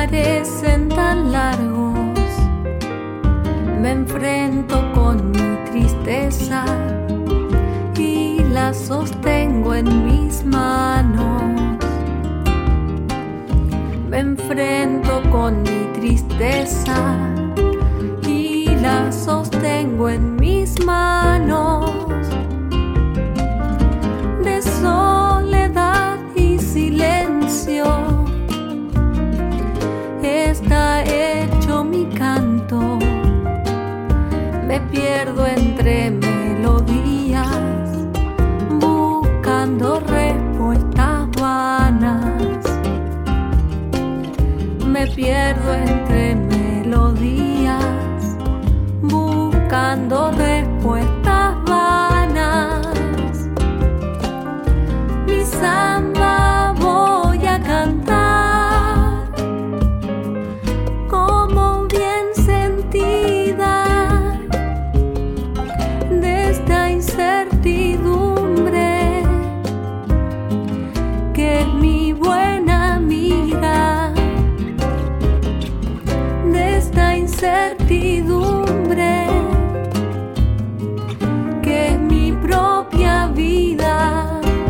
parecen tan largos, me enfrento con mi tristeza y la sostengo en mis manos. Me enfrento con mi tristeza y la sostengo en mis manos. De soledad y silencio está hecho mi canto. Me pierdo entre melodías, buscando respuestas vanas. Me pierdo entre melodías, buscando respuestas vanas. Mi samba voy a cantar, como bien sentida, de esta incertidumbre que es mi buena amiga, de esta incertidumbre que es mi propia vida.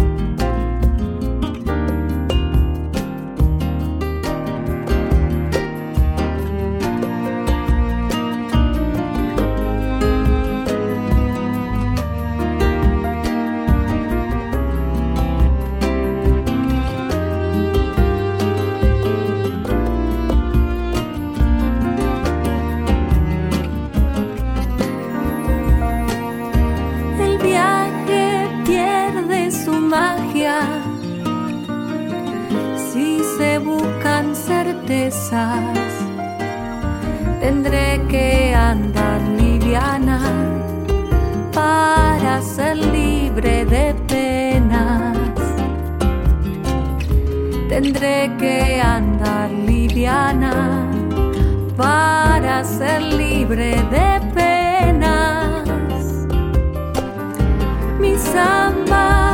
Si se buscan certezas, tendré que andar liviana para ser libre de penas. Tendré que andar liviana para ser libre de penas. Mi samba